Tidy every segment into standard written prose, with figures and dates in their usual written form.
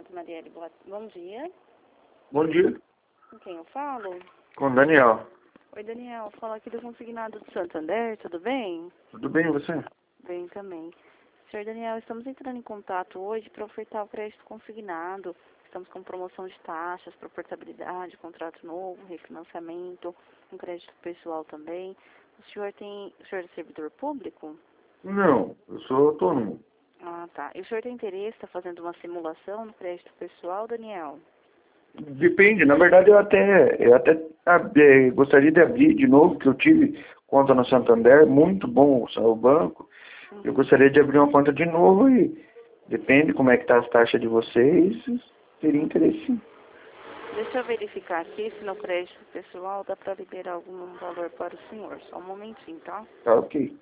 consignado, Marielle. Bom dia. Bom dia. Com quem eu falo? Com o Daniel. Oi, Daniel. Fala aqui do consignado do Santander, tudo bem? Tudo bem e você? Bem também. Senhor Daniel, estamos entrando em contato hoje para ofertar o crédito consignado. Estamos com promoção de taxas, proportabilidade, contrato novo, refinanciamento, um crédito pessoal também. O senhor é servidor público? Não, eu sou autônomo. Ah, tá. E o senhor tem interesse, está fazendo uma simulação no crédito pessoal, Daniel? Depende, na verdade eu até gostaria de abrir de novo, que eu tive conta no Santander, muito bom o banco. Eu gostaria de abrir uma conta de novo e depende como é que tá as taxas de vocês, teria interesse sim. Deixa eu verificar aqui se no crédito pessoal dá para liberar algum valor para o senhor. Só um momentinho, tá? Tá ok.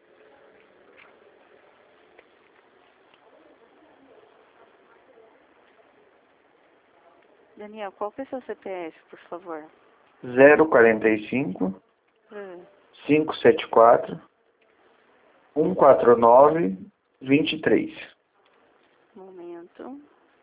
Daniel, qual que é o seu CPF, por favor? 045 574 149 23. Um momento.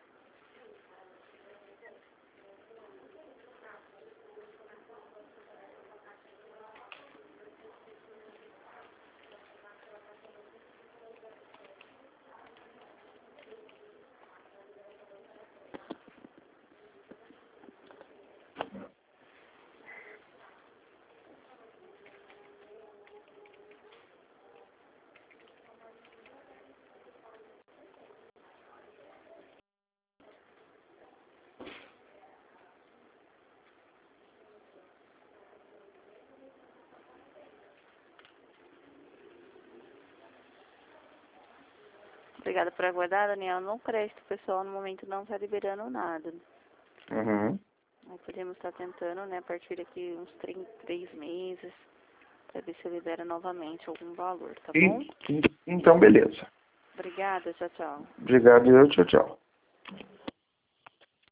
Obrigada por aguardar, Daniel. No crédito pessoal, no momento, não está liberando nada. Uhum. Nós podemos estar tentando, né, a partir daqui uns 3 meses, para ver se libera novamente algum valor, tá bom? Então, beleza. Obrigada, tchau, tchau. Obrigado, tchau, tchau.